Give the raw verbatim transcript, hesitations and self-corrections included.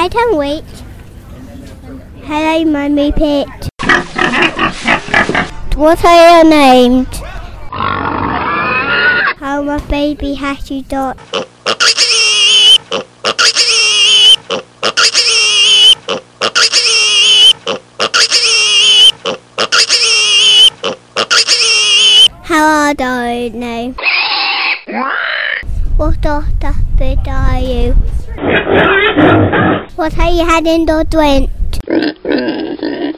I don't wait. Hello, Mummy Pig. What are you named? I'm a baby hatchy dog. How old are you now? What sort of bird are you? What are you having to drink?